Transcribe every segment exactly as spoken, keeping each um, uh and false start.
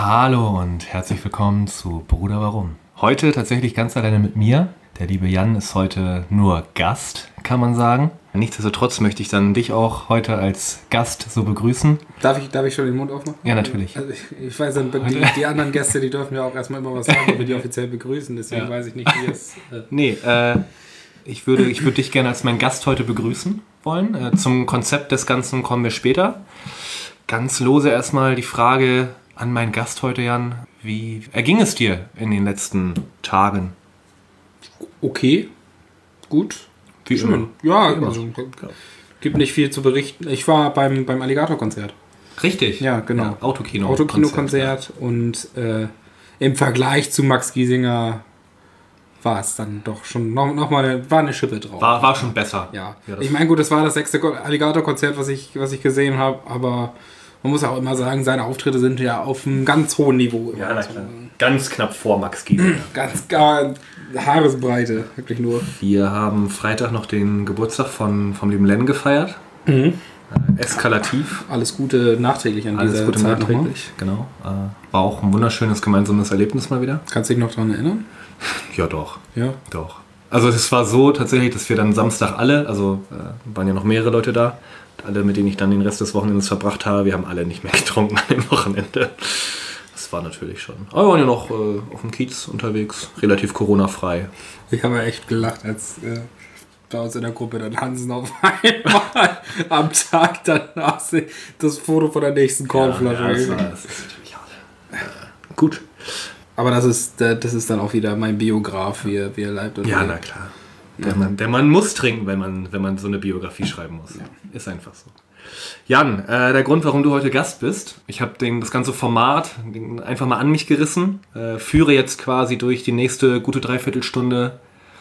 Hallo und herzlich willkommen zu Bruder Warum. Heute tatsächlich ganz alleine mit mir. Der liebe Jan ist heute nur Gast, kann man sagen. Nichtsdestotrotz möchte ich dann dich auch heute als Gast so begrüßen. Darf ich, darf ich schon den Mund aufmachen? Ja, natürlich. Also ich, ich weiß, die, die anderen Gäste, die dürfen ja auch erstmal immer was sagen, wenn wir die offiziell begrüßen. Deswegen ja. weiß ich nicht, wie es... Äh nee, äh, ich würde, ich würde dich gerne als meinen Gast heute begrüßen wollen. Äh, zum Konzept des Ganzen kommen wir später. Ganz lose erstmal die Frage an meinen Gast heute, Jan. Wie erging es dir in den letzten Tagen? Okay, gut. Wie Schön. immer. Ja, Wie immer. also gibt nicht viel zu berichten. Ich war beim, beim Alligator-Konzert. Richtig? Ja, genau. Ja, Autokino. Autokino-Konzert und äh, im Vergleich zu Max Giesinger war es dann doch schon noch, noch mal eine, war eine Schippe drauf. War, war schon besser. Ja. Ja, ich meine, gut, das war das sechste Alligator-Konzert, was ich, was ich gesehen habe, aber man muss auch immer sagen, seine Auftritte sind ja auf einem ganz hohen Niveau. Ja, na klar. Ganz knapp vor Max Giesinger. Ganz gar Haaresbreite, wirklich nur. Wir haben Freitag noch den Geburtstag von, vom lieben Len gefeiert. Mhm. Äh, eskalativ. Alles Gute nachträglich an Alles dieser Gute Zeit nachträglich, genau. Äh, war auch ein wunderschönes gemeinsames Erlebnis mal wieder. Kannst du dich noch daran erinnern? Ja, doch. Ja. Doch. Also es war so tatsächlich, dass wir dann Samstag alle, also äh, waren ja noch mehrere Leute da, alle, mit denen ich dann den Rest des Wochenendes verbracht habe, wir haben alle nicht mehr getrunken an dem Wochenende. Das war natürlich schon. Aber wir waren ja noch äh, auf dem Kiez unterwegs, relativ Corona-frei. Ich habe ja echt gelacht, als äh, bei uns in der Gruppe dann Hansen auf einmal am Tag danach das Foto von der nächsten Kornflasche. Ja, ja, das, war, das ist natürlich hart. Äh, gut. Aber das ist, das ist dann auch wieder mein Biograf, wie er, wie er leibt. Und Ja, wie. na klar. Der Mann, der Mann muss trinken, wenn man, wenn man so eine Biografie schreiben muss. Ja. Ist einfach so. Jan, äh, der Grund, warum du heute Gast bist, ich habe das ganze Format einfach mal an mich gerissen, äh, führe jetzt quasi durch die nächste gute Dreiviertelstunde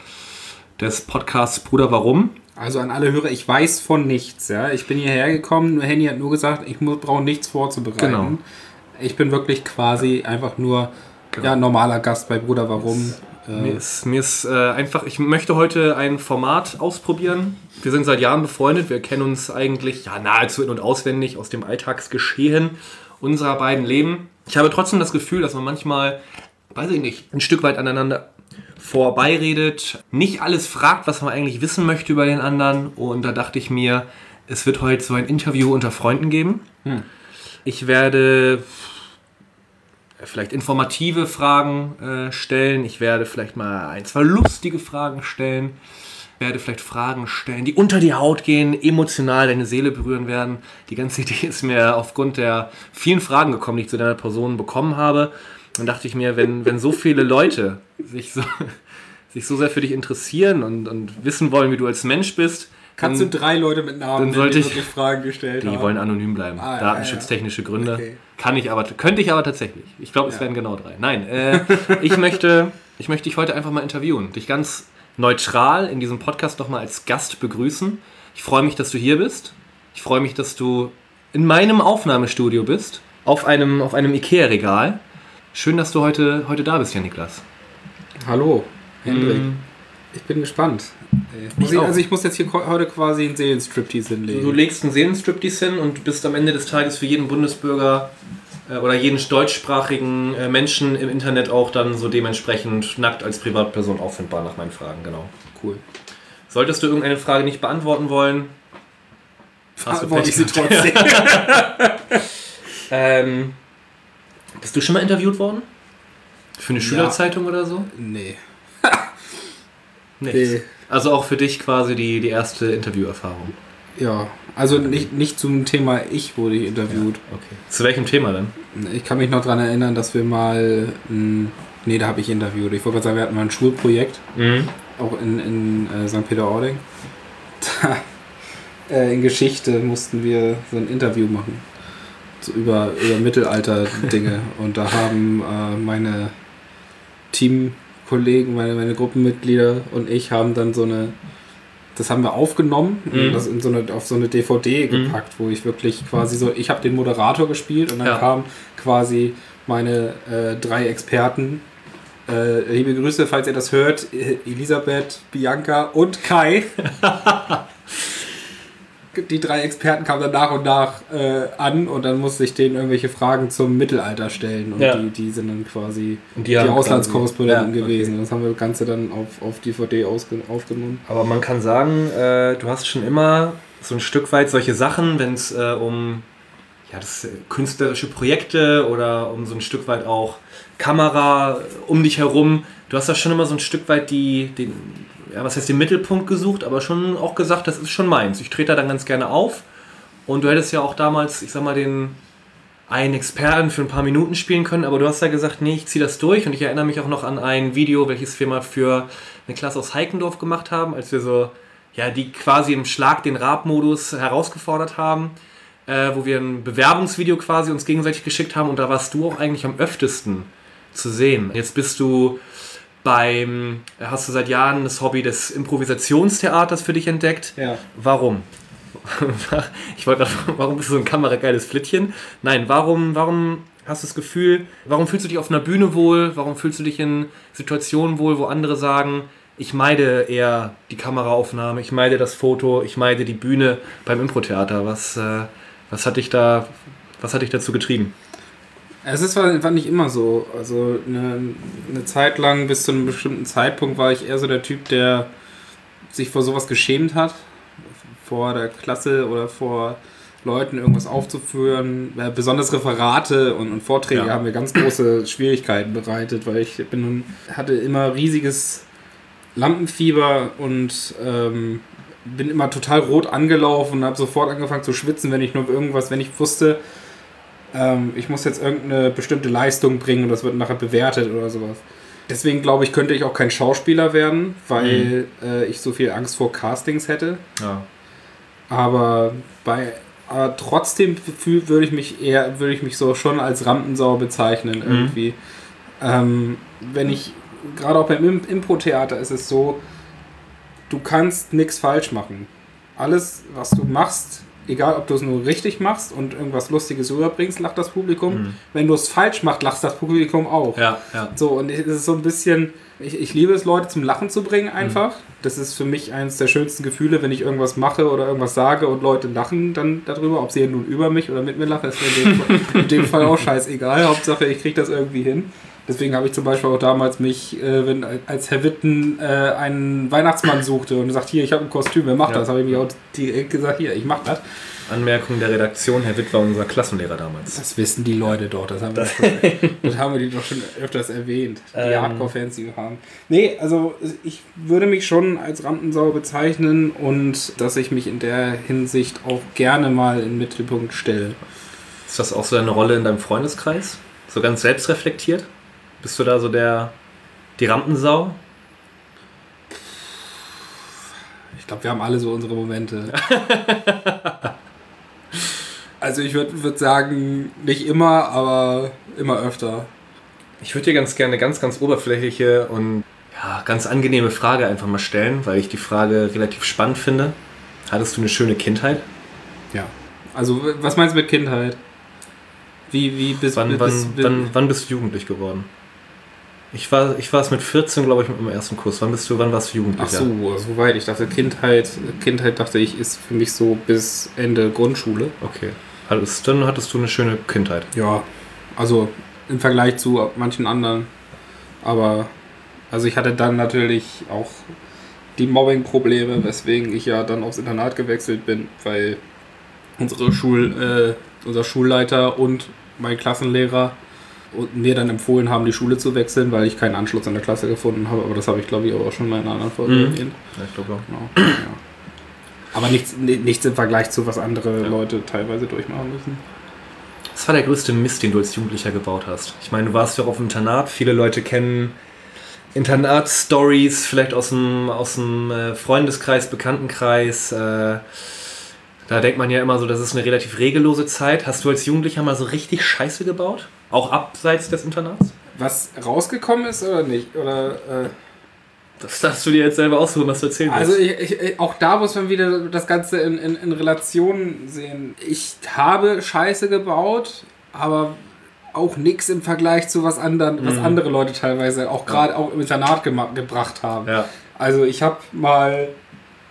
des Podcasts Bruder Warum. Also an alle Hörer, ich weiß von nichts. Ja? Ich bin hierher gekommen, Henny hat nur gesagt, ich brauche nichts vorzubereiten. Genau. Ich bin wirklich quasi einfach nur genau. ja, normaler Gast bei Bruder Warum. Mir ist, mir ist äh, einfach, ich möchte heute ein Format ausprobieren. Wir sind seit Jahren befreundet, wir kennen uns eigentlich ja, nahezu in- und auswendig aus dem Alltagsgeschehen unserer beiden Leben. Ich habe trotzdem das Gefühl, dass man manchmal, weiß ich nicht, ein Stück weit aneinander vorbeiredet, nicht alles fragt, was man eigentlich wissen möchte über den anderen. Und da dachte ich mir, es wird heute so ein Interview unter Freunden geben. Hm. Ich werde vielleicht informative Fragen äh, stellen. Ich werde vielleicht mal ein, zwei lustige Fragen stellen. Ich werde vielleicht Fragen stellen, die unter die Haut gehen, emotional deine Seele berühren werden. Die ganze Idee ist mir aufgrund der vielen Fragen gekommen, die ich zu deiner Person bekommen habe. Dann dachte ich mir, wenn, wenn so viele Leute sich so, sich so sehr für dich interessieren und, und wissen wollen, wie du als Mensch bist, kannst dann, du drei Leute mit Namen, dann sollte die ich, wirklich Fragen gestellt die haben? wollen anonym bleiben. Ah, Datenschutztechnische ja, ja. Gründe. Okay. Kann ich aber, könnte ich aber tatsächlich. Ich glaube, es Ja. werden genau drei. Nein, äh, ich, möchte, ich möchte dich heute einfach mal interviewen. Dich ganz neutral in diesem Podcast nochmal als Gast begrüßen. Ich freue mich, dass du hier bist. Ich freue mich, dass du in meinem Aufnahmestudio bist. Auf einem, auf einem Ikea-Regal. Schön, dass du heute, heute da bist, Jan Niklas. Hallo, Hendrik. Mm. Ich bin gespannt. Muss ich, also ich muss jetzt hier heute quasi einen Seelenstriptease hinlegen. Du legst einen Seelenstriptease hin und bist am Ende des Tages für jeden Bundesbürger äh, oder jeden deutschsprachigen äh, Menschen im Internet auch dann so dementsprechend nackt als Privatperson auffindbar nach meinen Fragen, genau. Cool. Solltest du irgendeine Frage nicht beantworten wollen, beantworte ich sie trotzdem. ähm, bist du schon mal interviewt worden? Für eine Ja. Schülerzeitung oder so? Nee. Nichts. Nee. Also auch für dich quasi die, die erste Interviewerfahrung. Ja, also nicht, nicht zum Thema ich wurde ich interviewt. Ja, okay. Zu welchem Thema denn? Ich kann mich noch daran erinnern, dass wir mal, mh, nee, da habe ich interviewt. Ich wollte gerade sagen, wir hatten mal ein Schulprojekt, Mhm. auch in, in äh, Sankt Peter-Ording. Da, äh, in Geschichte mussten wir so ein Interview machen. So über, über Mittelalter-Dinge. Und da haben äh, meine Teamkollegen, meine, meine Gruppenmitglieder und ich haben dann so eine, das haben wir aufgenommen Mhm. und das in so eine, auf so eine D V D gepackt, wo ich wirklich quasi so, ich habe den Moderator gespielt und dann Ja. kamen quasi meine äh, drei Experten. Äh, liebe Grüße, falls ihr das hört, Elisabeth, Bianca und Kai. die drei Experten kamen dann nach und nach äh, an und dann musste ich denen irgendwelche Fragen zum Mittelalter stellen und ja. die, die sind dann quasi die, die Auslandskorrespondenten ja, gewesen. Okay. Das haben wir das Ganze dann auf, auf D V D ausge, aufgenommen. Aber man kann sagen, äh, du hast schon immer so ein Stück weit solche Sachen, wenn es äh, um ja, das, äh, künstlerische Projekte oder um so ein Stück weit auch Kamera um dich herum, du hast da schon immer so ein Stück weit die, den, ja, was heißt den Mittelpunkt gesucht, aber schon auch gesagt, das ist schon meins. Ich trete da dann ganz gerne auf und du hättest ja auch damals, ich sag mal, den einen Experten für ein paar Minuten spielen können, aber du hast ja gesagt, nee, ich ziehe das durch und ich erinnere mich auch noch an ein Video, welches wir mal für eine Klasse aus Heikendorf gemacht haben, als wir so, ja, die quasi im Schlag den Rab-Modus herausgefordert haben, äh, wo wir ein Bewerbungsvideo quasi uns gegenseitig geschickt haben und da warst du auch eigentlich am öftesten zu sehen. Jetzt bist du beim, hast du seit Jahren das Hobby des Improvisationstheaters für dich entdeckt. Ja. Warum? Ich wollte gerade, warum bist du so ein kamerageiles Flittchen? Nein, warum, warum hast du das Gefühl, warum fühlst du dich auf einer Bühne wohl? Warum fühlst du dich in Situationen wohl, wo andere sagen, ich meide eher die Kameraaufnahme, ich meide das Foto, ich meide die Bühne beim Improtheater? Was, äh, was hat dich da, was hat dich dazu getrieben? Es ist, war nicht immer so. Also eine, eine Zeit lang, bis zu einem bestimmten Zeitpunkt, war ich eher so der Typ, der sich vor sowas geschämt hat. Vor der Klasse oder vor Leuten irgendwas aufzuführen. Besonders Referate und, und Vorträge ja. haben mir ganz große Schwierigkeiten bereitet, weil ich bin, hatte immer riesiges Lampenfieber und ähm, bin immer total rot angelaufen und habe sofort angefangen zu schwitzen, wenn ich nur irgendwas, wenn ich wusste, ähm, ich muss jetzt irgendeine bestimmte Leistung bringen und das wird nachher bewertet oder sowas. Deswegen glaube ich, könnte ich auch kein Schauspieler werden, weil mhm. äh, ich so viel Angst vor Castings hätte. Ja. Aber bei aber trotzdem würde ich mich eher, würde ich mich so schon als Rampensau bezeichnen mhm. irgendwie. Ähm, wenn ich, gerade auch beim Impro-Theater ist es so, du kannst nichts falsch machen. Alles, was du machst, egal ob du es nur richtig machst und irgendwas Lustiges rüberbringst, lacht das Publikum. Mhm. Wenn du es falsch machst, lacht das Publikum auch. Ja, ja. So, und es ist so ein bisschen, ich, ich liebe es, Leute zum Lachen zu bringen einfach. Mhm. Das ist für mich eines der schönsten Gefühle, wenn ich irgendwas mache oder irgendwas sage und Leute lachen dann darüber, ob sie nun über mich oder mit mir lachen, ist mir in dem, Fall, in dem Fall auch scheißegal. Hauptsache, ich kriege das irgendwie hin. Deswegen habe ich zum Beispiel auch damals mich, äh, wenn als Herr Witten äh, einen Weihnachtsmann suchte und sagt, hier, ich habe ein Kostüm, wer macht ja. das? Habe ich mir auch direkt gesagt, hier, ich mach das. Anmerkung der Redaktion, Herr Witt war unser Klassenlehrer damals. Das wissen die Leute doch, das haben wir, das schon, das haben wir die doch schon öfters erwähnt, die ähm. Hardcore-Fans, die wir haben. Nee, also ich würde mich schon als Rampensau bezeichnen und dass ich mich in der Hinsicht auch gerne mal in den Mittelpunkt stelle. Ist das auch so eine Rolle in deinem Freundeskreis? So ganz selbstreflektiert? Bist du da so der, die Rampensau? Ich glaube, wir haben alle so unsere Momente. Also ich würde würd sagen, nicht immer, aber immer öfter. Ich würde dir ganz gerne eine ganz, ganz oberflächliche und ja, ganz angenehme Frage einfach mal stellen, weil ich die Frage relativ spannend finde. Hattest du eine schöne Kindheit? Ja. Also was meinst du mit Kindheit? Wie, wie bist, wann, bis, wann, bis, wann, wann bist du jugendlich geworden? Ich war, ich war es mit vierzehn, glaube ich, mit meinem ersten Kurs. Wann bist du, wann warst du Jugendlicher? Ach so, so weit. Ich dachte, Kindheit, Kindheit dachte ich, ist für mich so bis Ende Grundschule. Okay. Hattest, dann hattest du eine schöne Kindheit. Ja, also im Vergleich zu manchen anderen. Aber, also ich hatte dann natürlich auch die Mobbing-Probleme, weswegen ich ja dann aufs Internat gewechselt bin, weil unsere Schul, äh, unser Schulleiter und mein Klassenlehrer und mir dann empfohlen haben, die Schule zu wechseln, weil ich keinen Anschluss an der Klasse gefunden habe. Aber das habe ich, glaube ich, auch schon mal in einer anderen Folge mhm. erwähnt. Ja, ich glaube auch. Genau. Ja. Aber nichts, nichts im Vergleich zu, was andere ja. Leute teilweise durchmachen müssen. Was war der größte Mist, den du als Jugendlicher gebaut hast? Ich meine, du warst ja auch auf dem Internat. Viele Leute kennen Internat-Stories, vielleicht aus dem, aus dem Freundeskreis, Bekanntenkreis. Äh, da denkt man ja immer so, das ist eine relativ regellose Zeit. Hast du als Jugendlicher mal so richtig Scheiße gebaut? Auch abseits des Internats? Was rausgekommen ist oder nicht? Oder, äh das darfst du dir jetzt selber aussuchen, was du erzählen willst. Also ich, ich, auch da muss man wieder das Ganze in, in, in Relation sehen. Ich habe Scheiße gebaut, aber auch nichts im Vergleich zu was anderen, mhm. was andere Leute teilweise auch gerade ja. auch im Internat gema- gebracht haben. Ja. Also ich habe mal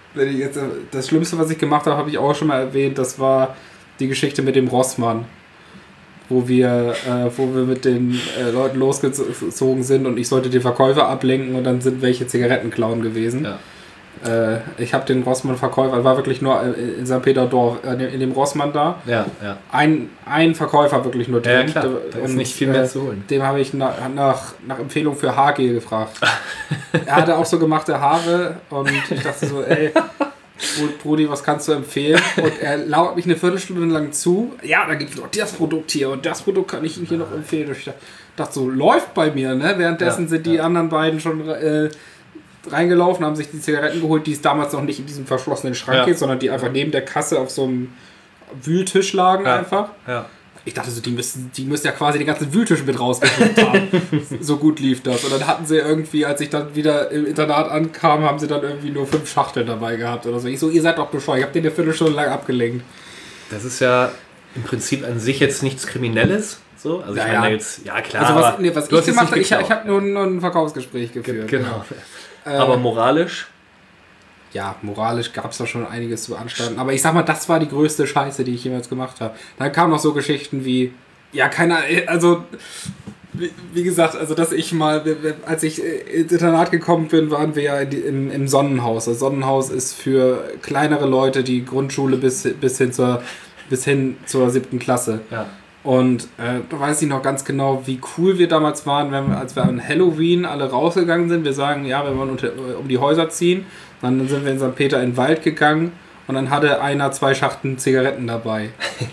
wenn ich jetzt, das Schlimmste, was ich gemacht habe, habe ich auch schon mal erwähnt, das war die Geschichte mit dem Rossmann, wo wir, äh, wo wir mit den äh, Leuten losgezogen sind und ich sollte den Verkäufer ablenken und dann sind welche Zigaretten klauen gewesen. Ja. Äh, ich habe den Rossmann-Verkäufer, war wirklich nur in Sankt Peter-Dorf, in dem Rossmann da. Ja, ja. Ein, ein Verkäufer wirklich nur drin. Ja, klar. Da ist nicht viel mehr äh, zu holen. Dem habe ich nach, nach, nach Empfehlung für Haargel gefragt. Er hatte auch so gemachte Haare und ich dachte so, ey, Brudi, was kannst du empfehlen? Und er lauert mich eine Viertelstunde lang zu. Ja, da gibt es noch das Produkt hier und das Produkt kann ich Ihnen hier noch empfehlen. Und ich dachte so, läuft bei mir, ne? Währenddessen ja, sind die ja. anderen beiden schon äh, reingelaufen, haben sich die Zigaretten geholt, die es damals noch nicht in diesem verschlossenen Schrank ja. gibt, sondern die einfach neben der Kasse auf so einem Wühltisch lagen ja. einfach. Ja. Ich dachte so, die müssen, die müssen ja quasi den ganzen Wühltisch mit rausgeschickt haben. So gut lief das. Und dann hatten sie irgendwie, als ich dann wieder im Internat ankam, haben sie dann irgendwie nur fünf Schachteln dabei gehabt oder so. Ich so, ihr seid doch bescheuert, ich hab den eine Viertelstunde lang abgelenkt. Das ist ja im Prinzip an sich jetzt nichts Kriminelles. So, also ich ja, meine ja. jetzt, ja klar, also was, aber nee, was ich gemacht habe, ich, ich habe nur, nur ein Verkaufsgespräch geführt. Genau. genau. Aber moralisch? Ja, moralisch gab es da schon einiges zu anstanden. Aber ich sag mal, das war die größte Scheiße, die ich jemals gemacht habe. Dann kamen noch so Geschichten wie, ja, keine also wie, wie gesagt, also dass ich mal, als ich ins Internat gekommen bin, waren wir ja im, im Sonnenhaus. Das Sonnenhaus ist für kleinere Leute die Grundschule bis, bis, hin, zur, bis hin zur siebten Klasse. Ja. Und äh, da weiß ich noch ganz genau, wie cool wir damals waren, wenn wir, als wir an Halloween alle rausgegangen sind. Wir sagen, ja, wir wollen unter, um die Häuser ziehen. Dann sind wir in Sankt Peter in den Wald gegangen und dann hatte einer zwei Schachteln Zigaretten dabei.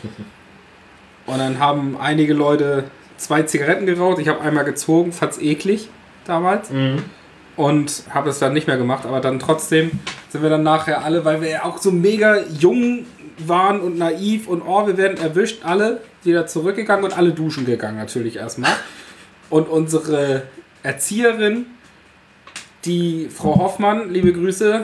Und dann haben einige Leute zwei Zigaretten geraucht. Ich habe einmal gezogen, fand's eklig damals. Mhm. Und habe es dann nicht mehr gemacht. Aber dann trotzdem sind wir dann nachher alle, weil wir ja auch so mega jung waren und naiv und oh, wir werden erwischt, alle wieder zurückgegangen und alle duschen gegangen natürlich erstmal. Und unsere Erzieherin, die Frau Hoffmann, liebe Grüße,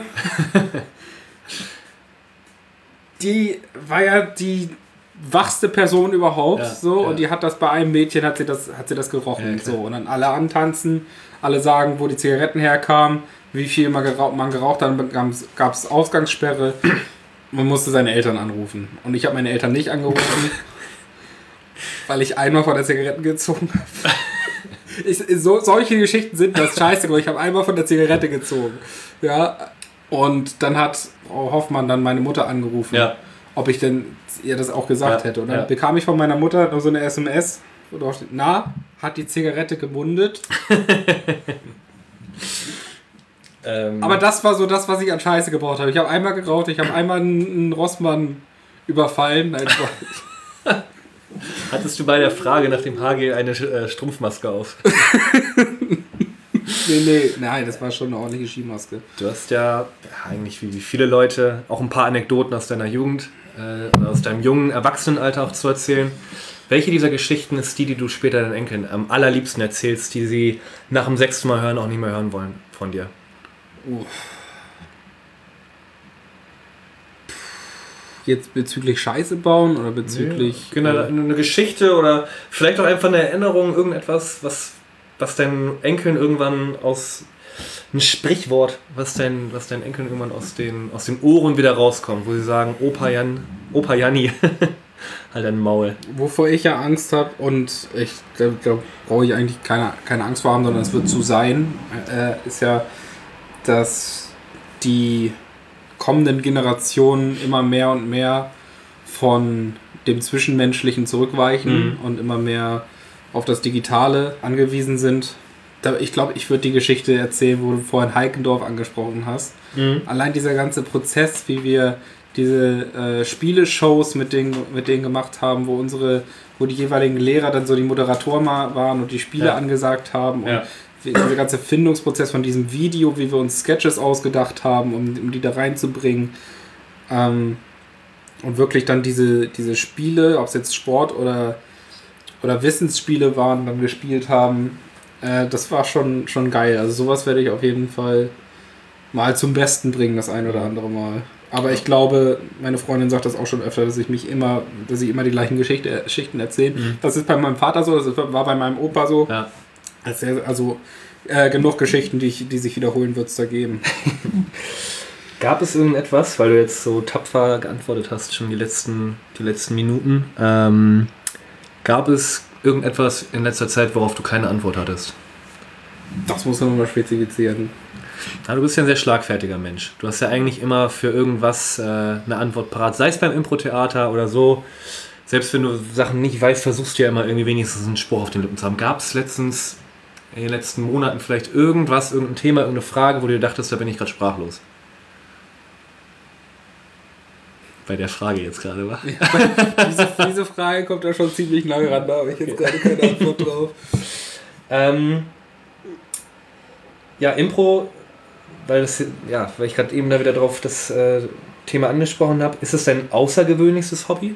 die war ja die wachste Person überhaupt, ja, so, ja. Und die hat das bei einem Mädchen, hat sie das, hat sie das gerochen, ja, so, und dann alle antanzen, alle sagen, wo die Zigaretten herkamen, wie viel man geraucht, man geraucht hat, dann gab es Ausgangssperre, man musste seine Eltern anrufen, und ich habe meine Eltern nicht angerufen, weil ich einmal von der Zigaretten gezogen habe. Ich, so, solche Geschichten sind das scheiße, aber ich habe einmal von der Zigarette gezogen. Ja, und dann hat Frau Hoffmann dann meine Mutter angerufen, ja. ob ich denn ihr das auch gesagt ja, hätte. Und dann ja. bekam ich von meiner Mutter noch so eine S M S, wo drauf steht, na, hat die Zigarette gemundet? ähm. Aber das war so das, was ich an Scheiße gebraucht habe. Ich habe einmal geraucht, ich habe einmal einen Rossmann überfallen. Nein, hattest du bei der Frage nach dem Haargel eine äh, Strumpfmaske auf? nee, nee, nein, das war schon eine ordentliche Skimaske. Du hast ja, ja eigentlich wie, wie viele Leute auch ein paar Anekdoten aus deiner Jugend, äh, aus deinem jungen Erwachsenenalter auch zu erzählen. Welche dieser Geschichten ist die, die du später deinen Enkeln am allerliebsten erzählst, die sie nach dem sechsten Mal hören auch nicht mehr hören wollen von dir? Uff. Jetzt bezüglich Scheiße bauen oder bezüglich... Ja, genau, eine Geschichte oder vielleicht auch einfach eine Erinnerung, irgendetwas, was, was deinen Enkeln irgendwann aus... Ein Sprichwort, was dein, was deinen Enkeln irgendwann aus den, aus den Ohren wieder rauskommt, wo sie sagen, Opa Jan, Opa Janni, halt ein Maul. Wovor ich ja Angst habe und ich da, da brauche ich eigentlich keine, keine Angst vor haben, sondern es wird so sein, äh, ist ja, dass die kommenden Generationen immer mehr und mehr von dem Zwischenmenschlichen zurückweichen mhm. und immer mehr auf das Digitale angewiesen sind. Ich glaube, ich würde die Geschichte erzählen, wo du vorhin Heikendorf angesprochen hast. Mhm. Allein dieser ganze Prozess, wie wir diese äh, Spieleshows mit denen, mit denen gemacht haben, wo unsere, wo die jeweiligen Lehrer dann so die Moderatoren waren und die Spiele ja. angesagt haben. Und ja. dieser ganze Findungsprozess von diesem Video, wie wir uns Sketches ausgedacht haben, um, um die da reinzubringen. Ähm, und wirklich dann diese, diese Spiele, ob es jetzt Sport oder, oder Wissensspiele waren, dann gespielt haben. Äh, das war schon, schon geil. Also sowas werde ich auf jeden Fall mal zum Besten bringen, das ein oder andere Mal. Aber ich glaube, meine Freundin sagt das auch schon öfter, dass ich mich immer, dass ich immer die gleichen Geschichte, Geschichten erzähle. Mhm. Das ist bei meinem Vater so, das war bei meinem Opa so. Ja. Also äh, genug Geschichten, die, ich, die sich wiederholen, wird es da geben. Gab es irgendetwas, weil du jetzt so tapfer geantwortet hast, schon die letzten, die letzten Minuten, ähm, gab es irgendetwas in letzter Zeit, worauf du keine Antwort hattest? Das muss man nochmal spezifizieren. Ja, du bist ja ein sehr schlagfertiger Mensch. Du hast ja eigentlich immer für irgendwas äh, eine Antwort parat, sei es beim Impro-Theater oder so. Selbst wenn du Sachen nicht weißt, versuchst du ja immer irgendwie wenigstens einen Spruch auf den Lippen zu haben. Gab es letztens, in den letzten Monaten vielleicht irgendwas, irgendein Thema, irgendeine Frage, wo du dir dachtest, da bin ich gerade sprachlos? Bei der Frage jetzt gerade, wa? Ja, diese, diese Frage kommt da schon ziemlich lange ran, da habe ich jetzt gerade keine Antwort drauf. Ähm, ja, Impro, weil, das, ja, weil ich gerade eben da wieder drauf das äh, Thema angesprochen habe, ist es dein außergewöhnlichstes Hobby?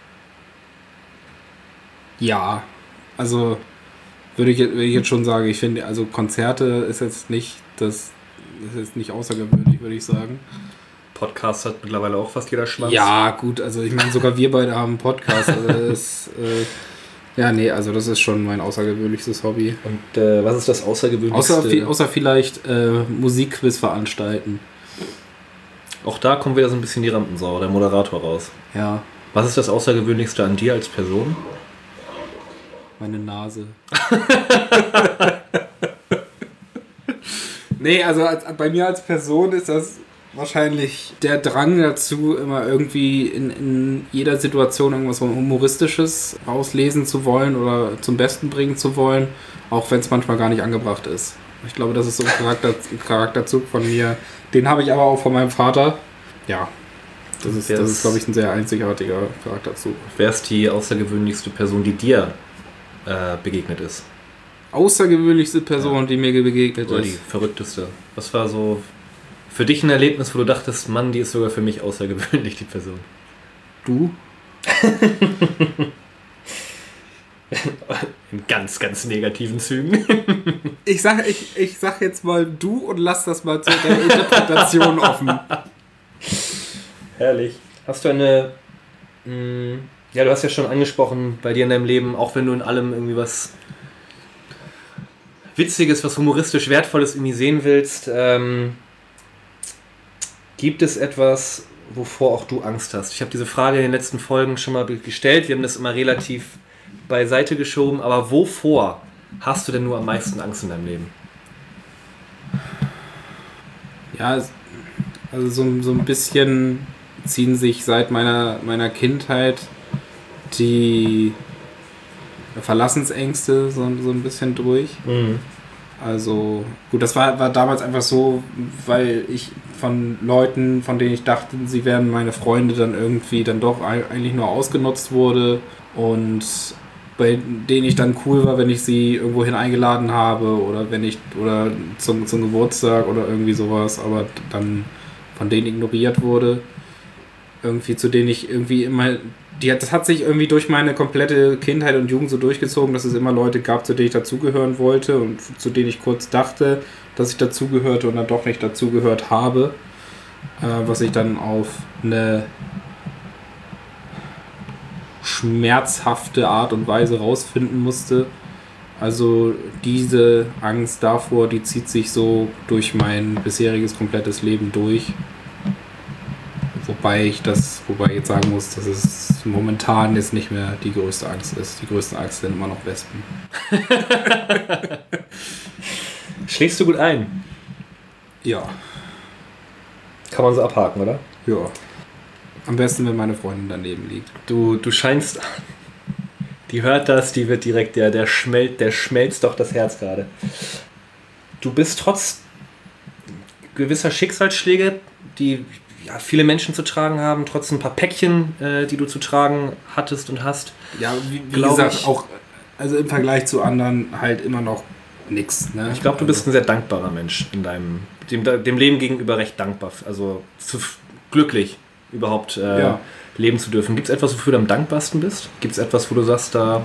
Ja, also würde ich, würde ich jetzt schon sagen, ich finde, also Konzerte ist jetzt nicht, das ist jetzt nicht außergewöhnlich, würde ich sagen. Podcast hat mittlerweile auch fast jeder Schwanz. Ja, gut, also ich meine, sogar wir beide haben einen Podcast. Also das, äh, ja, nee, also das ist schon mein außergewöhnlichstes Hobby. Und äh, was ist das Außergewöhnlichste? Außer, außer vielleicht äh, Musikquiz veranstalten. Auch da kommt wieder so ein bisschen die Rampensau, der Moderator raus. Ja. Was ist das Außergewöhnlichste an dir als Person? Meine Nase. Nee, also als, bei mir als Person ist das wahrscheinlich der Drang dazu, immer irgendwie in, in jeder Situation irgendwas Humoristisches auslesen zu wollen oder zum Besten bringen zu wollen, auch wenn es manchmal gar nicht angebracht ist. Ich glaube, das ist so ein Charakter, Charakterzug von mir. Den habe ich aber auch von meinem Vater. Ja, das ist, das ist glaube ich, ein sehr einzigartiger Charakterzug. Wer ist die außergewöhnlichste Person, die dir äh, begegnet ist? Außergewöhnlichste Person, ja. die mir begegnet Oder ist? die verrückteste. Was war so für dich ein Erlebnis, wo du dachtest, Mann, die ist sogar für mich außergewöhnlich, die Person? Du? In ganz, ganz negativen Zügen. Ich sag, ich, ich sag jetzt mal du und lass das mal zu der Interpretation offen. Herrlich. Hast du eine... Mh, ja, du hast ja schon angesprochen, bei dir in deinem Leben, auch wenn du in allem irgendwie was Witziges, was humoristisch Wertvolles irgendwie sehen willst, ähm, gibt es etwas, wovor auch du Angst hast? Ich habe diese Frage in den letzten Folgen schon mal gestellt. Wir haben das immer relativ beiseite geschoben. Aber wovor hast du denn nur am meisten Angst in deinem Leben? Ja, also so, so ein bisschen ziehen sich seit meiner, meiner Kindheit die Verlassensängste so, so ein bisschen durch. Mhm. Also, gut, das war, war damals einfach so, weil ich von Leuten, von denen ich dachte, sie wären meine Freunde, dann irgendwie dann doch eigentlich nur ausgenutzt wurde und bei denen ich dann cool war, wenn ich sie irgendwohin eingeladen habe oder wenn ich oder zum, zum Geburtstag oder irgendwie sowas, aber dann von denen ignoriert wurde. Irgendwie zu denen ich irgendwie immer, die hat, das hat sich irgendwie durch meine komplette Kindheit und Jugend so durchgezogen, dass es immer Leute gab, zu denen ich dazugehören wollte und zu denen ich kurz dachte, dass ich dazugehörte und dann doch nicht dazugehört habe, äh, was ich dann auf eine schmerzhafte Art und Weise rausfinden musste. Also diese Angst davor, die zieht sich so durch mein bisheriges komplettes Leben durch. Wobei ich das, wobei ich jetzt sagen muss, dass es momentan jetzt nicht mehr die größte Angst ist. Die größte Angst sind immer noch Wespen. Schlägst du gut ein? Ja. Kann man so abhaken, oder? Ja. Am besten, wenn meine Freundin daneben liegt. Du, du scheinst... Die hört das, die wird direkt... Der, der, schmelzt, der schmelzt doch das Herz gerade. Du bist trotz gewisser Schicksalsschläge, die... Ja, viele Menschen zu tragen haben, trotz ein paar Päckchen, äh, die du zu tragen hattest und hast. Ja, wie, wie gesagt, ich, auch also im Vergleich zu anderen halt immer noch nix. Ne? Ich glaube, du bist ein sehr dankbarer Mensch in deinem, dem, dem Leben gegenüber recht dankbar. Also zu, glücklich überhaupt äh, ja. leben zu dürfen. Gibt es etwas, wofür du am dankbarsten bist? Gibt es etwas, wo du sagst, da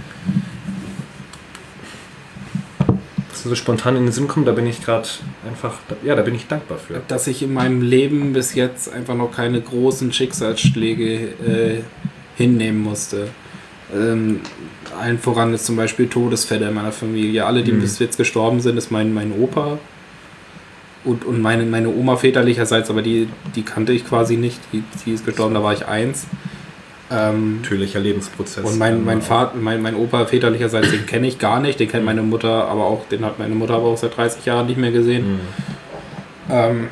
so spontan in den Sinn kommt, da bin ich gerade einfach, ja, da bin ich dankbar für. Dass ich in meinem Leben bis jetzt einfach noch keine großen Schicksalsschläge äh, hinnehmen musste. Ähm, allen voran ist zum Beispiel Todesfälle in meiner Familie. Alle, die mhm. bis jetzt gestorben sind, ist mein, mein Opa. Und, und meine, meine Oma väterlicherseits, aber die, die kannte ich quasi nicht. Die, die ist gestorben, da war ich eins. Ähm, Natürlicher Lebensprozess. Und mein, mein Vater, mein, mein Opa väterlicherseits, den kenne ich gar nicht. Den kennt meine Mutter, aber auch, den hat meine Mutter aber auch seit dreißig Jahren nicht mehr gesehen. Mhm. Ähm,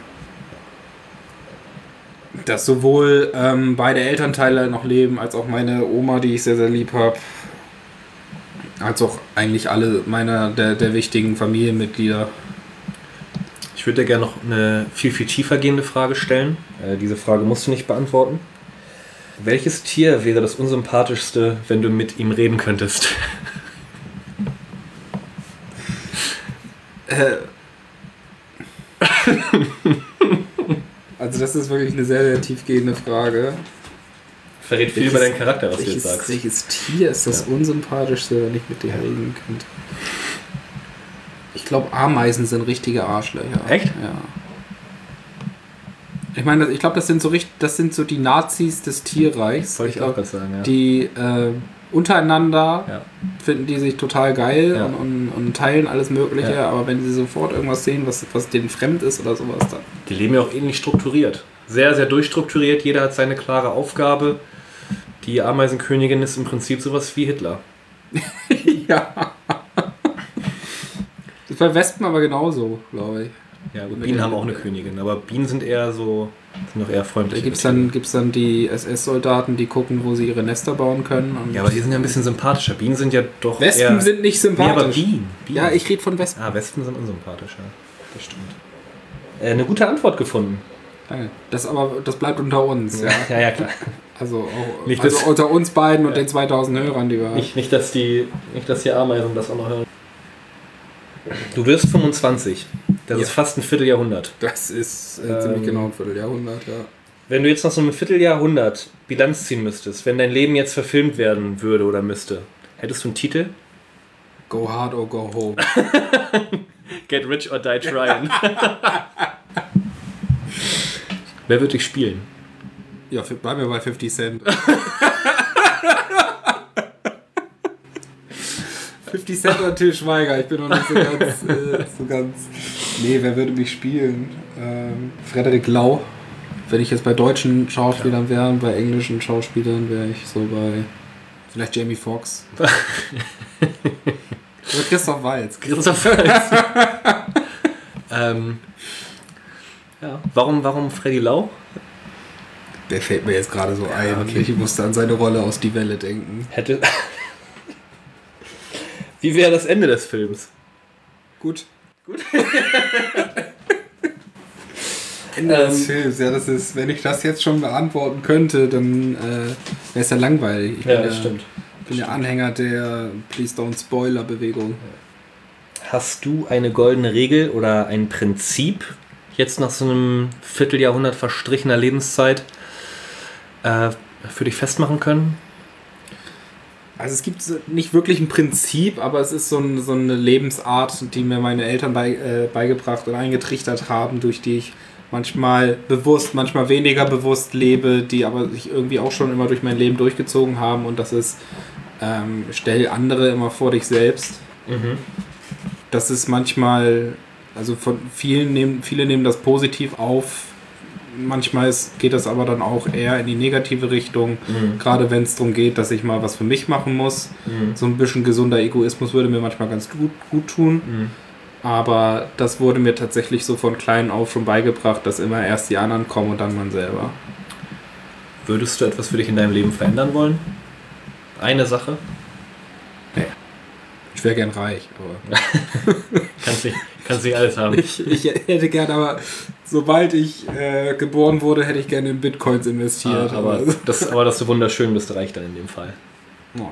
dass sowohl ähm, beide Elternteile noch leben, als auch meine Oma, die ich sehr, sehr lieb habe, als auch eigentlich alle meiner der, der wichtigen Familienmitglieder. Ich würde dir gerne noch eine viel, viel tiefer gehende Frage stellen. Äh, diese Frage musst du nicht beantworten. Welches Tier wäre das unsympathischste, wenn du mit ihm reden könntest? äh. Also das ist wirklich eine sehr, sehr tiefgehende Frage. Verrät viel welches, über deinen Charakter, was welches, du jetzt sagst. Welches Tier ist das ja. unsympathischste, wenn ich mit dir reden könnte? Ich glaube, Ameisen sind richtige Arschlöcher. Echt? Ja. Ich meine, ich glaube, das sind so richtig, das sind so die Nazis des Tierreichs. Wollte ich, ich auch gerade sagen, ja. Die äh, untereinander ja. finden die sich total geil ja. und, und, und teilen alles Mögliche, ja. aber wenn sie sofort irgendwas sehen, was, was denen fremd ist oder sowas, dann. Die leben ja auch ähnlich strukturiert. Sehr, sehr durchstrukturiert. Jeder hat seine klare Aufgabe. Die Ameisenkönigin ist im Prinzip sowas wie Hitler. Ja. Das ist bei Wespen aber genauso, glaube ich. Ja, gut, Bienen haben auch eine Königin, aber Bienen sind eher so, sind noch eher freundlich. Da gibt es dann, gibt's dann die S S-Soldaten, die gucken, wo sie ihre Nester bauen können. Und ja, aber die sind ja ein bisschen sympathischer. Bienen sind ja doch Wespen eher, sind nicht sympathisch. Nee, aber Bienen, Bienen. Ja, ich rede von Wespen. Ah, Wespen sind unsympathischer. Das stimmt. Äh, eine gute Antwort gefunden. Danke. Das aber, das bleibt unter uns. Ja, ja, ja klar. Also, auch, nicht, also dass, unter uns beiden und ja. den zweitausend Hörern, die wir haben. Nicht, nicht, dass die, nicht, dass die Ameisen das auch noch hören. Du wirst fünfundzwanzig. Das ja. ist fast ein Vierteljahrhundert. Das ist äh, ähm, ziemlich genau ein Vierteljahrhundert, ja. Wenn du jetzt noch so ein Vierteljahrhundert Bilanz ziehen müsstest, wenn dein Leben jetzt verfilmt werden würde oder müsste, hättest du einen Titel? Go hard or go home. Get rich or die trying. Wer wird dich spielen? Ja, bleiben wir bei fifty Cent. fifty Cent oder Til Schweiger, ich bin noch nicht so ganz, äh, so ganz... Nee, wer würde mich spielen? Ähm, Frederik Lau. Wenn ich jetzt bei deutschen Schauspielern wäre, bei englischen Schauspielern wäre ich so bei... Vielleicht Jamie Foxx. Oder Christoph Waltz. Christoph Waltz. ähm, ja. Warum, warum Freddy Lau? Der fällt mir jetzt gerade so ein. Ja, okay. Ich musste an seine Rolle aus Die Welle denken. Hätte... Wie wäre das Ende des Films? Gut. Gut. Ende ähm, des Films, ja, das ist, wenn ich das jetzt schon beantworten könnte, dann äh, wäre es ja langweilig. Ich ja, bin das ja, stimmt. Ich bin der Anhänger der Please Don't Spoiler Bewegung. Hast du eine goldene Regel oder ein Prinzip, jetzt nach so einem Vierteljahrhundert verstrichener Lebenszeit, äh, für dich festmachen können? Also es gibt nicht wirklich ein Prinzip, aber es ist so, ein, so eine Lebensart, die mir meine Eltern bei, äh, beigebracht und eingetrichtert haben, durch die ich manchmal bewusst, manchmal weniger bewusst lebe, die aber sich irgendwie auch schon immer durch mein Leben durchgezogen haben. Und das ist, ähm, stell andere immer vor dich selbst. Mhm. Das ist manchmal, also von vielen nehmen, viele nehmen das positiv auf. Manchmal ist, geht das aber dann auch eher in die negative Richtung, mhm. gerade wenn es darum geht, dass ich mal was für mich machen muss. Mhm. So ein bisschen gesunder Egoismus würde mir manchmal ganz gut, gut tun. Mhm. Aber das wurde mir tatsächlich so von klein auf schon beigebracht, dass immer erst die anderen kommen und dann man selber. Würdest du etwas für dich in deinem Leben verändern wollen? Eine Sache? Nee. Ich wäre gern reich, aber... kannst nicht, kannst nicht alles haben. Ich, ich hätte gern, aber sobald ich äh, geboren wurde, hätte ich gerne in Bitcoins investiert. Ah, aber, das, aber dass du wunderschön bist, reicht dann in dem Fall. Oh.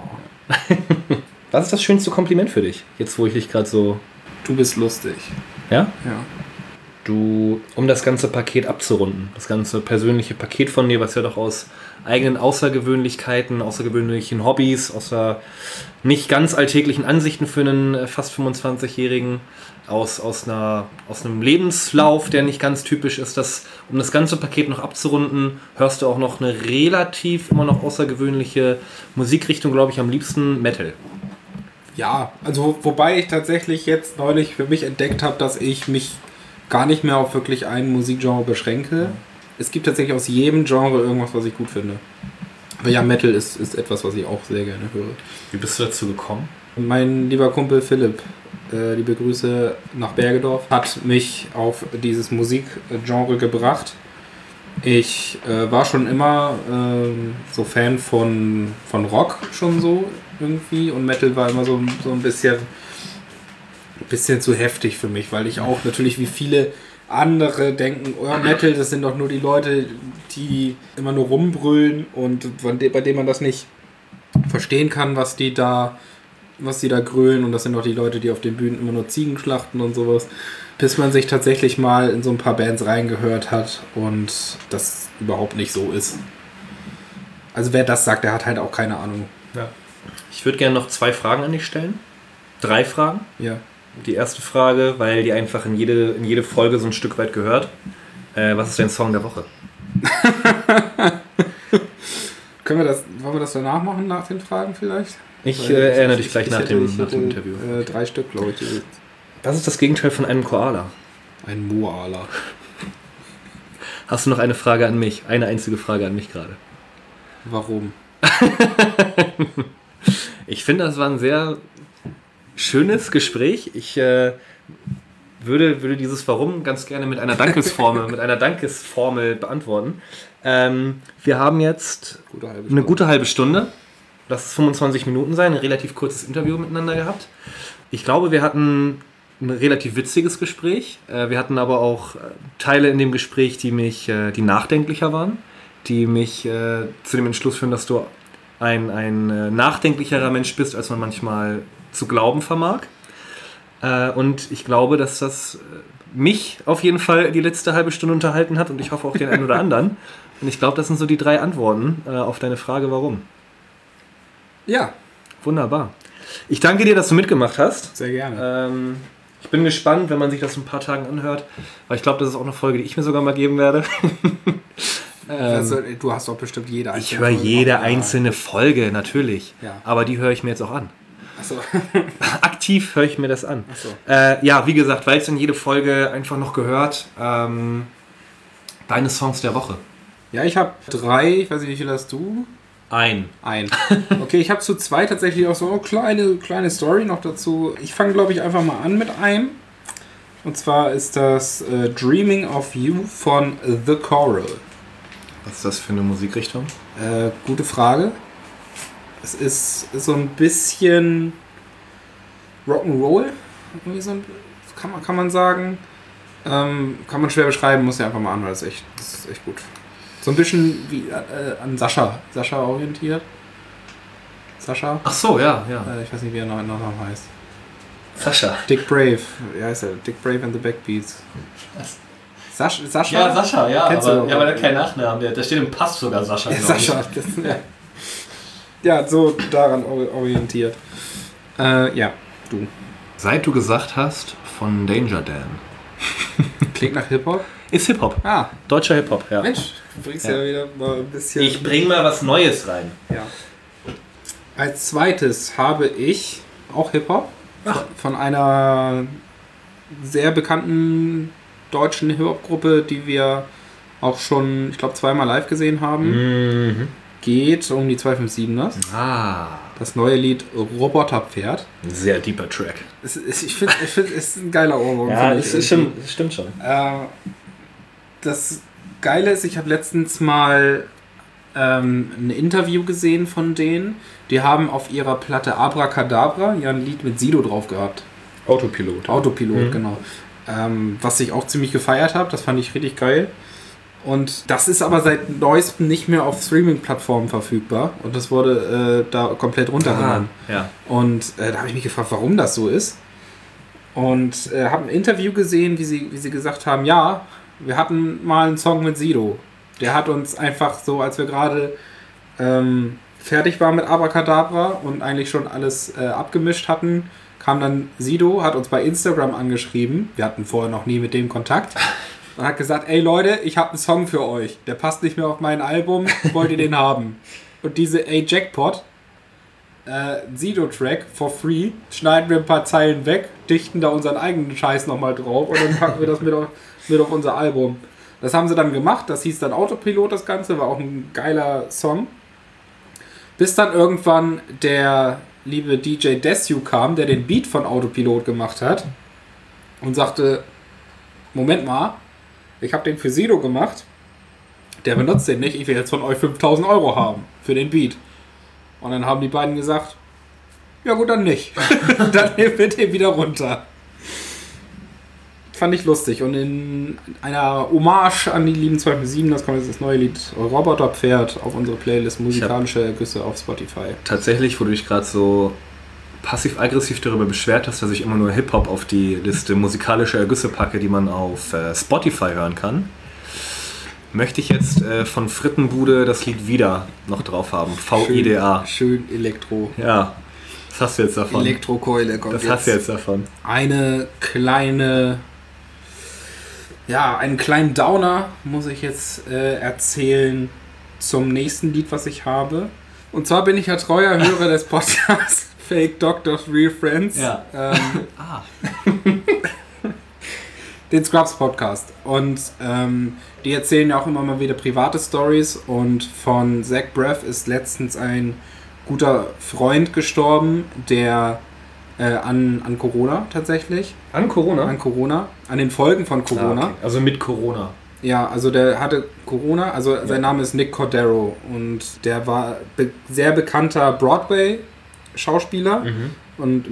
Was ist das schönste Kompliment für dich? Jetzt, wo ich dich gerade so... Du bist lustig. Ja? Ja. Du, um das ganze Paket abzurunden, das ganze persönliche Paket von dir, was ja doch aus eigenen Außergewöhnlichkeiten, außergewöhnlichen Hobbys, außer nicht ganz alltäglichen Ansichten für einen fast fünfundzwanzigjährigen, aus, aus, einer, aus einem Lebenslauf, der nicht ganz typisch ist, dass, um das ganze Paket noch abzurunden, hörst du auch noch eine relativ immer noch außergewöhnliche Musikrichtung, glaube ich, am liebsten Metal. Ja, also wobei ich tatsächlich jetzt neulich für mich entdeckt habe, dass ich mich gar nicht mehr auf wirklich ein Musikgenre beschränke. Ja. Es gibt tatsächlich aus jedem Genre irgendwas, was ich gut finde. Aber ja, Metal ist, ist etwas, was ich auch sehr gerne höre. Wie bist du dazu gekommen? Mein lieber Kumpel Philipp, äh, liebe Grüße nach Bergedorf, hat mich auf dieses Musikgenre gebracht. Ich äh, war schon immer äh, so Fan von, von Rock schon so irgendwie und Metal war immer so, so ein bisschen, bisschen zu heftig für mich, weil ich auch natürlich wie viele andere denken, oh, Metal, das sind doch nur die Leute, die immer nur rumbrüllen und bei denen man das nicht verstehen kann, was die da, was die da grölen, und das sind doch die Leute, die auf den Bühnen immer nur Ziegen schlachten und sowas, bis man sich tatsächlich mal in so ein paar Bands reingehört hat und das überhaupt nicht so ist. Also wer das sagt, der hat halt auch keine Ahnung. Ja. Ich würde gerne noch zwei Fragen an dich stellen. Drei Fragen. Ja. Die erste Frage, weil die einfach in jede, in jede Folge so ein Stück weit gehört. Äh, was ist dein Song der Woche? Können wir das, wollen wir das danach machen, nach den Fragen vielleicht? Ich äh, erinnere dich gleich ich nach, hätte, dem, ich nach hätte, dem Interview. Äh, drei Stück, glaube ich. Was ist das Gegenteil von einem Koala? Ein Moala. Hast du noch eine Frage an mich? Eine einzige Frage an mich gerade. Warum? Ich finde, das war ein sehr schönes Gespräch. Ich äh, würde, würde dieses Warum ganz gerne mit einer Dankesformel, mit einer Dankesformel beantworten. Ähm, wir haben jetzt gute eine gute halbe Stunde. Lass es fünfundzwanzig Minuten sein, ein relativ kurzes Interview miteinander gehabt. Ich glaube, wir hatten ein relativ witziges Gespräch. Äh, wir hatten aber auch äh, Teile in dem Gespräch, die mich, äh, die nachdenklicher waren, die mich äh, zu dem Entschluss führen, dass du ein, ein äh, nachdenklicherer Mensch bist, als man manchmal zu glauben vermag. Äh, und ich glaube, dass das äh, mich auf jeden Fall die letzte halbe Stunde unterhalten hat und ich hoffe auch den einen oder anderen. Und ich glaube, das sind so die drei Antworten äh, auf deine Frage, warum. Ja. Wunderbar. Ich danke dir, dass du mitgemacht hast. Sehr gerne. Ähm, ich bin gespannt, wenn man sich das in ein paar Tagen anhört, weil ich glaube, das ist auch eine Folge, die ich mir sogar mal geben werde. Also, du hast doch bestimmt jede einzelne Ich höre jede einzelne Folge, natürlich. Ja. Aber die höre ich mir jetzt auch an. Ach so. Aktiv höre ich mir das an. Ach so. Äh, ja, wie gesagt, weil es in jede Folge einfach noch gehört, ähm, deine Songs der Woche. Ja, ich habe drei, ich weiß nicht, wie viel hast du? Ein. Ein. Okay, ich habe zu zwei tatsächlich auch so eine kleine, kleine Story noch dazu. Ich fange, glaube ich, einfach mal an mit einem. Und zwar ist das äh, Dreaming of You von The Coral. Was ist das für eine Musikrichtung? Äh, gute Frage. Es ist so ein bisschen Rock'n'Roll, irgendwie so ein, kann man, kann man sagen. Ähm, kann man schwer beschreiben, muss ja einfach mal anhören, das ist echt, das ist echt gut. So ein bisschen wie äh, an Sascha, Sascha orientiert. Sascha? Ach so, ja, ja. Äh, ich weiß nicht, wie er noch, noch heißt. Sascha. Dick Brave, wie heißt er? Dick Brave and the Backbeats. Was? Sasch, Sascha? Ja, Sascha, ja, Kennst aber, du? ja, aber der hat keinen Nachnamen, der, der steht im Pass sogar Sascha. Ja, Sascha, das, ja. Ja, so daran orientiert. Äh, ja, du. Seit du gesagt hast, von Danger Dan. Klingt nach Hip-Hop? Ist Hip-Hop. Ah. Deutscher Hip-Hop, ja. Mensch, du bringst ja. ja wieder mal ein bisschen... Ich bring mal was Neues rein. Ja. Als zweites habe ich auch Hip-Hop Ach. von einer sehr bekannten deutschen Hip-Hop-Gruppe, die wir auch schon, ich glaube, zweimal live gesehen haben. Mhm. Geht um die zwei fünf sieben ers. Ah. Das neue Lied Roboterpferd. Ein sehr deeper Track. Es ist, ich finde, ich find, es ist ein geiler Ohrwurm. Ja, es ist schon, das stimmt schon. Äh, das Geile ist, ich habe letztens mal ähm, ein Interview gesehen von denen. Die haben auf ihrer Platte Abracadabra ja ein Lied mit Sido drauf gehabt. Autopilot. Autopilot, mhm. genau. Ähm, was ich auch ziemlich gefeiert habe. Das fand ich richtig geil. Und das ist aber seit neuestem nicht mehr auf Streaming-Plattformen verfügbar. Und das wurde äh, da komplett runtergenommen. Ah, ja. Und äh, da habe ich mich gefragt, warum das so ist. Und äh, habe ein Interview gesehen, wie sie, wie sie gesagt haben, ja, wir hatten mal einen Song mit Sido. Der hat uns einfach so, als wir gerade ähm, fertig waren mit Abracadabra und eigentlich schon alles äh, abgemischt hatten, kam dann Sido, hat uns bei Instagram angeschrieben. Wir hatten vorher noch nie mit dem Kontakt. Und hat gesagt, ey Leute, ich habe einen Song für euch. Der passt nicht mehr auf mein Album, wollt ihr den haben? Und diese A Jackpot äh, Sido-Track for free, schneiden wir ein paar Zeilen weg, dichten da unseren eigenen Scheiß nochmal drauf und dann packen wir das mit auf, mit auf unser Album. Das haben sie dann gemacht, das hieß dann Autopilot, das Ganze, war auch ein geiler Song. Bis dann irgendwann der liebe D J Desu kam, der den Beat von Autopilot gemacht hat und sagte, Moment mal, ich habe den für Sido gemacht, der benutzt den nicht, ich will jetzt von euch fünftausend Euro haben für den Beat. Und dann haben die beiden gesagt, ja gut, dann nicht. Dann nehmen wir den wieder runter. Fand ich lustig. Und in einer Hommage an die lieben zwei sieben, das kommt jetzt das neue Lied Roboterpferd auf unsere Playlist Musikalische Ergüsse auf Spotify. Tatsächlich, wo du dich gerade so passiv-aggressiv darüber beschwert hast, dass ich immer nur Hip-Hop auf die Liste musikalische Ergüsse packe, die man auf äh, Spotify hören kann, möchte ich jetzt äh, von Frittenbude das Lied wieder noch drauf haben. V I D A. Schön, schön Elektro. Ja, was hast du jetzt davon? Elektrokeule kommt Was jetzt. hast du jetzt davon? Eine kleine... Ja, einen kleinen Downer muss ich jetzt äh, erzählen zum nächsten Lied, was ich habe. Und zwar bin ich ja treuer Hörer des Podcasts Fake Doctors Real Friends. Ja. Ähm, Ah. den Scrubs Podcast. Und ähm, die erzählen ja auch immer mal wieder private Stories. Und von Zach Braff ist letztens ein guter Freund gestorben, der äh, an, an Corona tatsächlich. An Corona? An Corona. An den Folgen von Corona. Ah, okay. Also mit Corona. Ja, also der hatte Corona, also ja. Sein Name ist Nick Cordero und der war be- sehr bekannter Broadway-Schauspieler mhm. und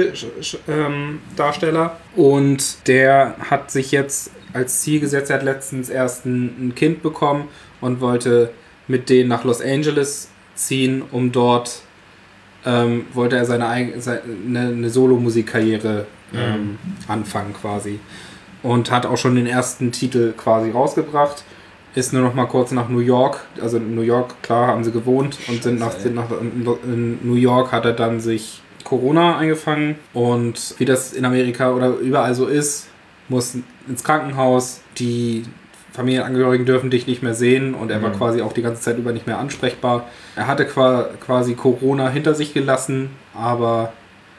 Musical-Darsteller und der hat sich jetzt als Ziel gesetzt, er hat letztens erst ein, ein Kind bekommen und wollte mit denen nach Los Angeles ziehen, um dort ähm, wollte er seine eigene seine, eine Solo-Musikkarriere ähm, mhm. anfangen quasi. Und hat auch schon den ersten Titel quasi rausgebracht. Ist nur noch mal kurz nach New York. Also in New York, klar, haben sie gewohnt. Und sind nach, sind nach in New York hat er dann sich Corona eingefangen. Und wie das in Amerika oder überall so ist, muss ins Krankenhaus. Die Familienangehörigen dürfen dich nicht mehr sehen. Und er war mhm. quasi auch die ganze Zeit über nicht mehr ansprechbar. Er hatte quasi Corona hinter sich gelassen, aber...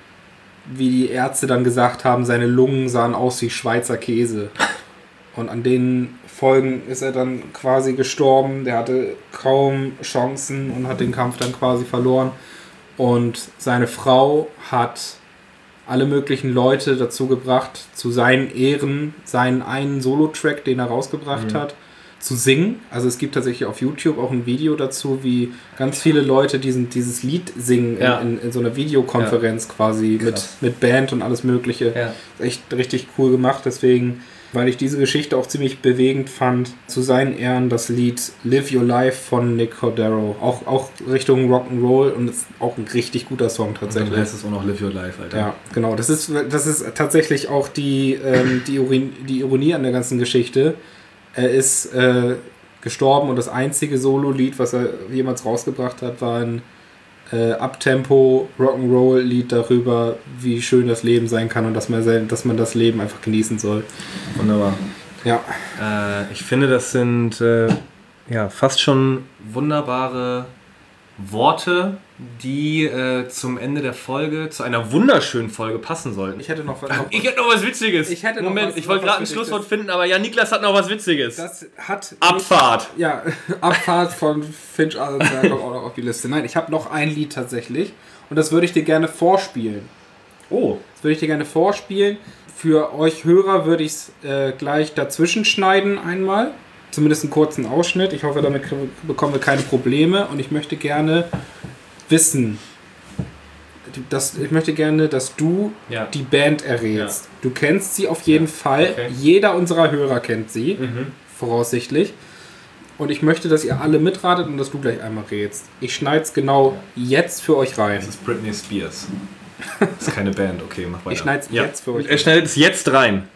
wie die Ärzte dann gesagt haben, seine Lungen sahen aus wie Schweizer Käse. Und an den Folgen ist er dann quasi gestorben. Der hatte kaum Chancen und hat den Kampf dann quasi verloren. Und seine Frau hat alle möglichen Leute dazu gebracht, zu seinen Ehren seinen einen Solo-Track, den er rausgebracht mhm. hat, zu singen. Also es gibt tatsächlich auf YouTube auch ein Video dazu, wie ganz viele Leute diesen, dieses Lied singen ja. in, in, in so einer Videokonferenz ja. quasi mit, mit Band und alles mögliche. Ja. Echt richtig cool gemacht, deswegen, weil ich diese Geschichte auch ziemlich bewegend fand, zu seinen Ehren das Lied Live Your Life von Nick Cordero. Auch, auch Richtung Rock'n'Roll und ist auch ein richtig guter Song tatsächlich. Und dann heißt es auch noch Live Your Life, Alter. Ja, genau. Das ist, das ist tatsächlich auch die, ähm, die, Ironie, die Ironie an der ganzen Geschichte. Er ist äh, gestorben und das einzige Solo-Lied, was er jemals rausgebracht hat, war ein äh, Uptempo Rock'n'Roll-Lied darüber, wie schön das Leben sein kann und dass man, sein, dass man das Leben einfach genießen soll. Wunderbar. Ja. Äh, ich finde, das sind äh, ja, fast schon wunderbare Worte, die äh, zum Ende der Folge, zu einer wunderschönen Folge passen sollten. Ich hätte noch, noch ich hätte noch was Witziges. Ich hätte Moment, noch was, ich wollte gerade ein Schlusswort finden, aber ja, Niklas hat noch was Witziges. Das hat Abfahrt. Nicht, ja, Abfahrt von Finch Asenberg kommt auch noch auf die Liste. Nein, ich habe noch ein Lied tatsächlich und das würde ich dir gerne vorspielen. Oh. Das würde ich dir gerne vorspielen. Für euch Hörer würde ich es äh, gleich dazwischen schneiden einmal. Zumindest einen kurzen Ausschnitt. Ich hoffe, damit bekommen wir keine Probleme. Und ich möchte gerne wissen, dass, ich möchte gerne, dass du ja. die Band errätst. Ja. Du kennst sie auf jeden ja. Fall. Okay. Jeder unserer Hörer kennt sie, mhm. voraussichtlich. Und ich möchte, dass ihr alle mitratet und dass du gleich einmal rätst. Ich schneide es genau ja. jetzt für euch rein. Das ist Britney Spears. Das ist keine Band. Okay, mach weiter. Ich schneide es ja. jetzt für euch rein. Er schneidet es jetzt rein.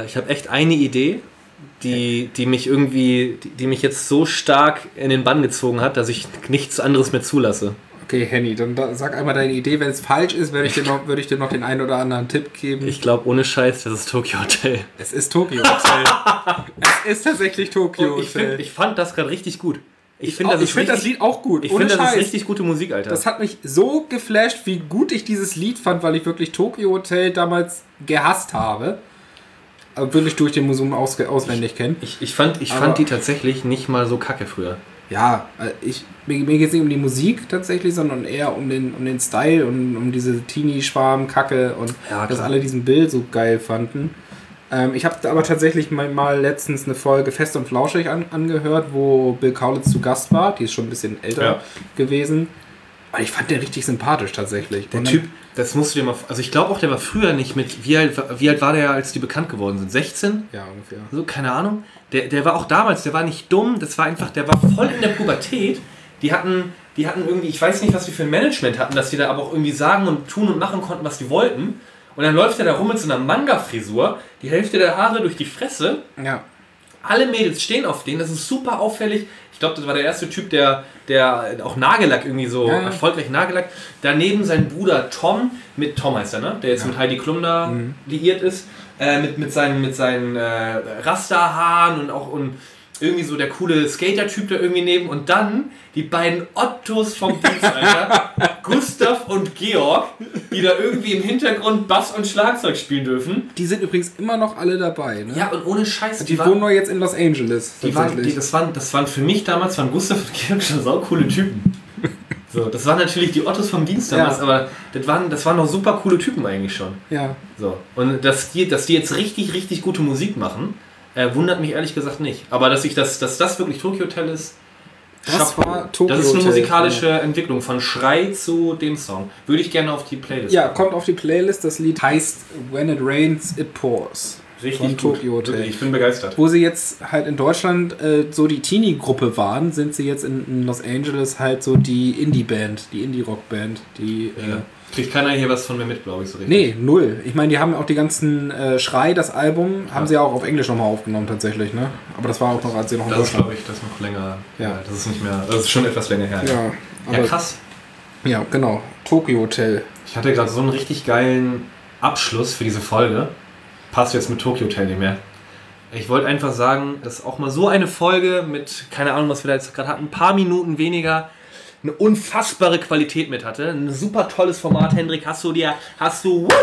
ich habe echt eine Idee, die, die mich irgendwie, die, die mich jetzt so stark in den Bann gezogen hat, dass ich nichts anderes mehr zulasse. Okay, Henny, dann da, sag einmal deine Idee. Wenn es falsch ist, würde ich, dir noch, würde ich dir noch den einen oder anderen Tipp geben. Ich glaube, ohne Scheiß, das ist Tokyo Hotel. Es ist Tokyo Hotel. Es ist tatsächlich Tokyo Und ich, Hotel. find, ich fand das gerade richtig gut. Ich Ich, finde das, ich find das Lied auch gut. Ich ohne finde, das Scheiß. ist richtig gute Musik, Alter. Das hat mich so geflasht, wie gut ich dieses Lied fand, weil ich wirklich Tokyo Hotel damals gehasst habe. Aber wirklich durch den Museum aus, auswendig kenne. Ich, ich fand, ich fand die tatsächlich nicht mal so kacke früher. Ja, ich, mir, mir geht es nicht um die Musik tatsächlich, sondern eher um den, um den Style und um diese Teenie-Schwarm-Kacke und Ja, dass klar. alle diesen Bild so geil fanden. Ähm, ich habe aber tatsächlich mal, mal letztens eine Folge Fest und Flauschig an, angehört, wo Bill Kaulitz zu Gast war. Die ist schon ein bisschen älter Ja. gewesen. Aber ich fand den richtig sympathisch tatsächlich. Der Und Typ, das musst du dir mal... Also ich glaube auch, der war früher nicht mit... Wie alt, wie alt war der, als die bekannt geworden sind? sechzehn? Ja, ungefähr. So, keine Ahnung. Der, der war auch damals, der war nicht dumm, das war einfach, der war voll in der Pubertät. Die hatten, die hatten irgendwie, ich weiß nicht, was die für ein Management hatten, dass die da aber auch irgendwie sagen und tun und machen konnten, was die wollten. Und dann läuft er da rum mit so einer Manga-Frisur, die Hälfte der Haare durch die Fresse. Ja. Alle Mädels stehen auf denen, das ist super auffällig. Ich glaube, das war der erste Typ, der, der auch Nagellack irgendwie so Ja. erfolgreich Nagellack. Daneben sein Bruder Tom, mit Tom heißt er, ne? Der jetzt Ja. mit Heidi Klum da Mhm. liiert ist, äh, mit, mit seinen, mit seinen äh, Rasterhaaren und auch und irgendwie so der coole Skater-Typ da irgendwie neben. Und dann die beiden Ottos vom Dienst, Alter, Gustav und Georg, die da irgendwie im Hintergrund Bass und Schlagzeug spielen dürfen. Die sind übrigens immer noch alle dabei. Ne? Ja, und ohne Scheiß. Die, wohnen nur jetzt in Los Angeles. Die waren, die, das, waren, das waren für mich damals, waren Gustav und Georg schon saucoole Typen. So, das waren natürlich die Ottos vom Dienst damals, Ja. aber das waren, das waren noch super coole Typen eigentlich schon. Ja. So. Und dass die, dass die jetzt richtig, richtig gute Musik machen, äh, wundert mich ehrlich gesagt nicht. Aber dass, ich das, dass das wirklich Tokyo Hotel ist, Das Chapeau. war Tokyo Das ist eine Hotel, musikalische Entwicklung von Schrei zu dem Song. Würde ich gerne auf die Playlist Ja, packen. kommt auf die Playlist. Das Lied heißt When It Rains, It Pours. Richtig von gut. Tokyo Hotel. Wirklich, ich bin begeistert. Wo sie jetzt halt in Deutschland äh, so die Teenie-Gruppe waren, sind sie jetzt in, in Los Angeles halt so die Indie-Band, die Indie-Rock-Band, die... Äh, Ja. Kriegt keiner hier was von mir mit, glaube ich, so richtig. Nee, null. Ich meine, die haben auch die ganzen äh, Schrei, das Album, haben Ja. sie auch auf Englisch nochmal aufgenommen tatsächlich, ne? Aber das war auch noch, als sie noch in Das ist, Deutschland... glaube ich, das noch länger. Ja. Ja. Das ist nicht mehr. Das ist schon etwas länger her. Ja, Ja, aber, krass. ja, genau. Tokyo Hotel. Ich hatte gerade so einen richtig geilen Abschluss für diese Folge. Passt jetzt mit Tokyo Hotel nicht mehr. Ich wollte einfach sagen, dass auch mal so eine Folge mit, keine Ahnung, was wir da jetzt gerade hatten, ein paar Minuten weniger, eine unfassbare Qualität mit hatte. Ein super tolles Format, Hendrik. Hast du dir, hast du, woo!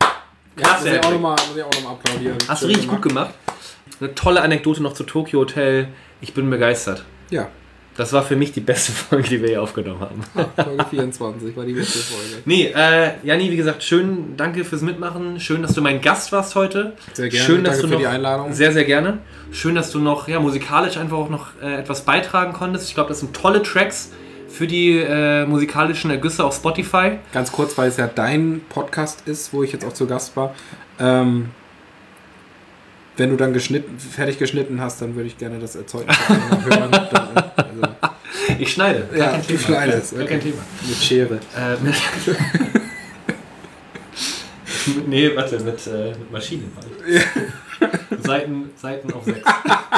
Krass, muss ich auch Hendrik. nochmal noch applaudieren. Hast du Schön richtig gut gemacht. Eine tolle Anekdote noch zu Tokyo Hotel. Ich bin begeistert. Ja, Das war für mich die beste Folge, die wir hier aufgenommen haben. Folge vierundzwanzig war die beste Folge. Nee, äh, Janni, wie gesagt, schön, danke fürs Mitmachen. Schön, dass du mein Gast warst heute. Sehr gerne, Schön, dass danke du für noch, die Einladung. Sehr, sehr gerne. Schön, dass du noch ja, musikalisch einfach auch noch äh, etwas beitragen konntest. Ich glaube, das sind tolle Tracks für die äh, musikalischen Ergüsse auf Spotify. Ganz kurz, weil es ja dein Podcast ist, wo ich jetzt auch zu Gast war. Ähm, wenn du dann geschnitten, fertig geschnitten hast, dann würde ich gerne das Erzeugnis hören. Dann, also, Ich schneide. Gar ja, kein du Thema. schneidest. Gar Okay. kein Thema. Mit Schere. Äh, mit nee, warte, mit, äh, mit Maschinen. Seiten, Seiten auf sechs.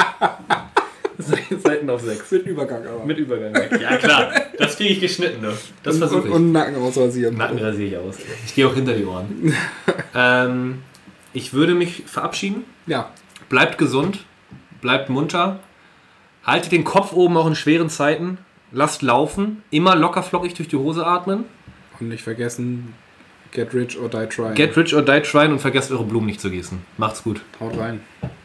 Seiten auf sechs. Mit Übergang aber. Mit Übergang. Ja klar, das kriege ich geschnitten. Ne? Das und, versuche und, ich. und Nacken ausrasieren. Nacken rasiere ich aus. Ich gehe auch hinter die Ohren. ähm, ich würde mich verabschieden. Ja. Bleibt gesund, bleibt munter, haltet den Kopf oben auch in schweren Zeiten, lasst laufen, immer locker flockig durch die Hose atmen. Und nicht vergessen, get rich or die trying. Get rich or die trying und vergesst eure Blumen nicht zu gießen. Macht's gut. Haut rein.